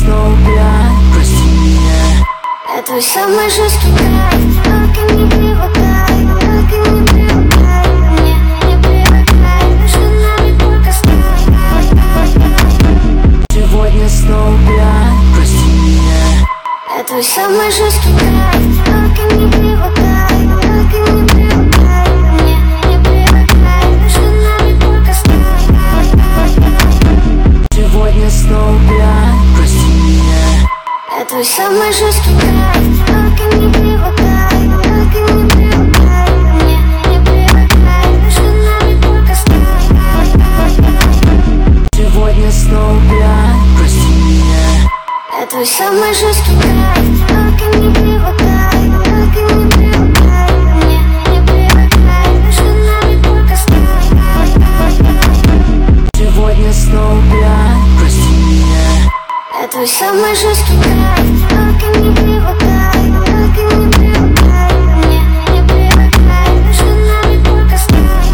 снова пьян, прости меня. Я твой самый жесткий кайф, только не привыкай, только не привыкай. Мне не привыкай, между нами только сталь. Сегодня снова пьян, прости меня. Я твой самый жесткий кайф, только не привыкай, только не привыкай. Мне не привыкай, между нами только сталь. Сегодня снова пьян, прости меня. Я твой самый жесткий кайф, только не привыкай, только не привыкай. Мне не привыкай, между нами только сталь. Сегодня снова пьян, прости меня. Я твой самый жесткий кайф, только не привыкай, только не привыкай. Мне не привыкай, между нами только сталь. Сегодня снова пьян, прости меня. Я твой самый жесткий кайф, только не привыкай, только не привыкай. Мне не привыкай, между нами только сталь.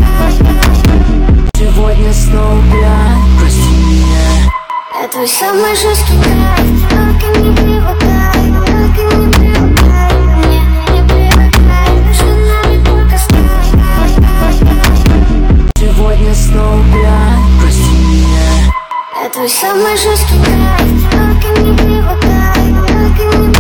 Сегодня снова пьян, прости меня. Я твой самый жесткий кайф, только не привыкай, только не привыкай. Мне не привыкай, между нами только сталь. Сегодня снова пьян, прости меня. Я твой самый жесткий кайф, только не привыкай, только не привыкай.